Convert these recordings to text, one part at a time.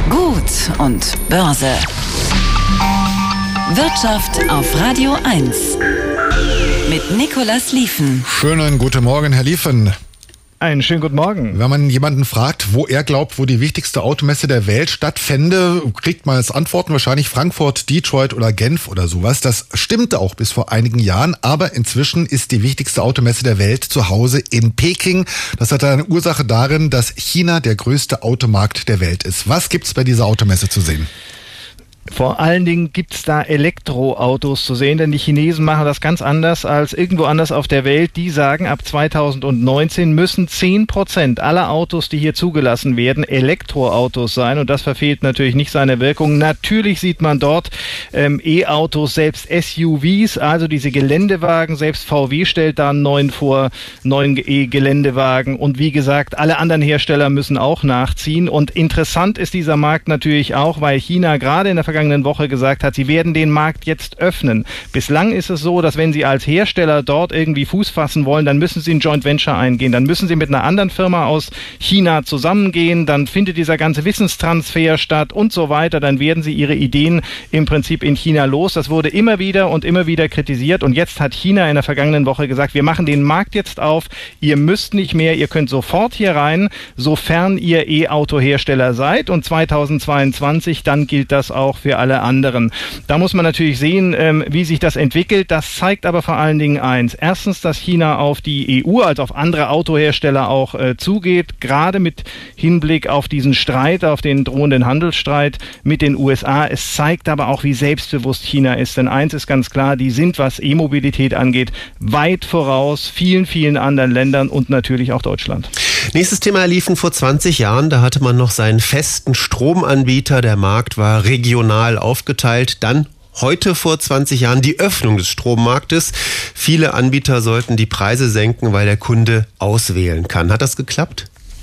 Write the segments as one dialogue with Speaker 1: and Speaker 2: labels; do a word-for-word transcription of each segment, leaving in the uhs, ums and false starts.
Speaker 1: Gut und Börse. Wirtschaft auf Radio eins. Mit Nicolas Liefen.
Speaker 2: Schönen guten Morgen, Herr Liefen.
Speaker 3: Einen schönen guten Morgen.
Speaker 2: Wenn man jemanden fragt, wo er glaubt, wo die wichtigste Automesse der Welt stattfände, kriegt man als Antworten wahrscheinlich Frankfurt, Detroit oder Genf oder sowas. Das stimmte auch bis vor einigen Jahren, aber inzwischen ist die wichtigste Automesse der Welt zu Hause in Peking. Das hat eine Ursache darin, dass China der größte Automarkt der Welt ist. Was gibt's bei dieser Automesse zu sehen?
Speaker 3: Vor allen Dingen gibt's da Elektroautos zu sehen, denn die Chinesen machen das ganz anders als irgendwo anders auf der Welt. Die sagen, ab zweitausendneunzehn müssen zehn Prozent aller Autos, die hier zugelassen werden, Elektroautos sein. Und das verfehlt natürlich nicht seine Wirkung. Natürlich sieht man dort ähm, E-Autos, selbst S U Vs, also diese Geländewagen. Selbst V W stellt da einen neuen vor, neuen E-Geländewagen. Und wie gesagt, alle anderen Hersteller müssen auch nachziehen. Und interessant ist dieser Markt natürlich auch, weil China gerade in der vergangenen Woche gesagt hat, sie werden den Markt jetzt öffnen. Bislang ist es so, dass wenn sie als Hersteller dort irgendwie Fuß fassen wollen, dann müssen sie ein Joint Venture eingehen, dann müssen sie mit einer anderen Firma aus China zusammengehen, dann findet dieser ganze Wissenstransfer statt und so weiter, dann werden sie ihre Ideen im Prinzip in China los. Das wurde immer wieder und immer wieder kritisiert und jetzt hat China in der vergangenen Woche gesagt, wir machen den Markt jetzt auf, ihr müsst nicht mehr, ihr könnt sofort hier rein, sofern ihr E-Auto-Hersteller seid und zweitausendzweiundzwanzig, dann gilt das auch für alle anderen. Da muss man natürlich sehen, ähm, wie sich das entwickelt. Das zeigt aber vor allen Dingen eins. Erstens, dass China auf die E U, als auf andere Autohersteller auch äh, zugeht, gerade mit Hinblick auf diesen Streit, auf den drohenden Handelsstreit mit den U S A. Es zeigt aber auch, wie selbstbewusst China ist. Denn eins ist ganz klar, die sind, was E-Mobilität angeht, weit voraus vielen, vielen anderen Ländern und natürlich auch Deutschland.
Speaker 4: Nächstes Thema liefen vor zwanzig Jahren. Da hatte man noch seinen festen Stromanbieter. Der Markt war regional aufgeteilt. Dann heute vor zwanzig Jahren die Öffnung des Strommarktes. Viele Anbieter sollten die Preise senken, weil der Kunde auswählen kann. Hat das geklappt?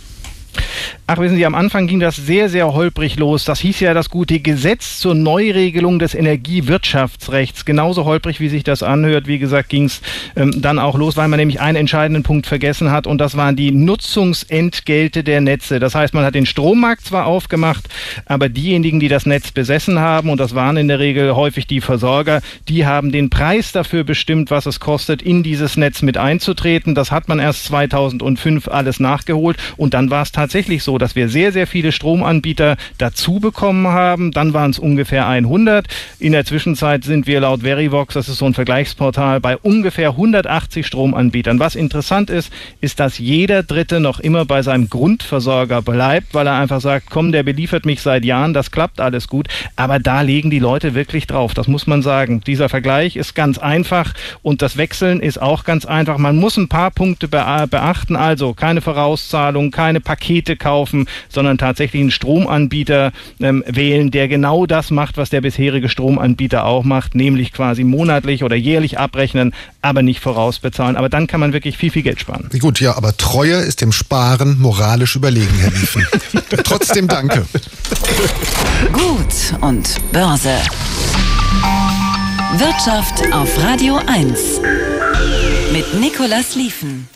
Speaker 3: Ach, wissen Sie, am Anfang ging das sehr, sehr holprig los. Das hieß ja das gute Gesetz zur Neuregelung des Energiewirtschaftsrechts. Genauso holprig, wie sich das anhört. Wie gesagt, ging es ähm, dann auch los, weil man nämlich einen entscheidenden Punkt vergessen hat und das waren die Nutzungsentgelte der Netze. Das heißt, man hat den Strommarkt zwar aufgemacht, aber diejenigen, die das Netz besessen haben, und das waren in der Regel häufig die Versorger, die haben den Preis dafür bestimmt, was es kostet, in dieses Netz mit einzutreten. Das hat man erst zweitausendfünf alles nachgeholt und dann war es tatsächlich so, dass wir sehr, sehr viele Stromanbieter dazu bekommen haben. Dann waren es ungefähr hundert. In der Zwischenzeit sind wir laut Verivox, das ist so ein Vergleichsportal, bei ungefähr hundertachtzig Stromanbietern. Was interessant ist, ist, dass jeder Dritte noch immer bei seinem Grundversorger bleibt, weil er einfach sagt, komm, der beliefert mich seit Jahren, das klappt alles gut. Aber da legen die Leute wirklich drauf, das muss man sagen. Dieser Vergleich ist ganz einfach und das Wechseln ist auch ganz einfach. Man muss ein paar Punkte beachten, also keine Vorauszahlung, keine Pakete kaufen, sondern tatsächlich einen Stromanbieter ähm, wählen, der genau das macht, was der bisherige Stromanbieter auch macht, nämlich quasi monatlich oder jährlich abrechnen, aber nicht vorausbezahlen. Aber dann kann man wirklich viel, viel Geld sparen.
Speaker 2: Gut, ja, aber Treue ist dem Sparen moralisch überlegen, Herr Liefen. Trotzdem danke.
Speaker 1: Gut und Börse. Wirtschaft auf Radio eins. Mit Nicolas Liefen.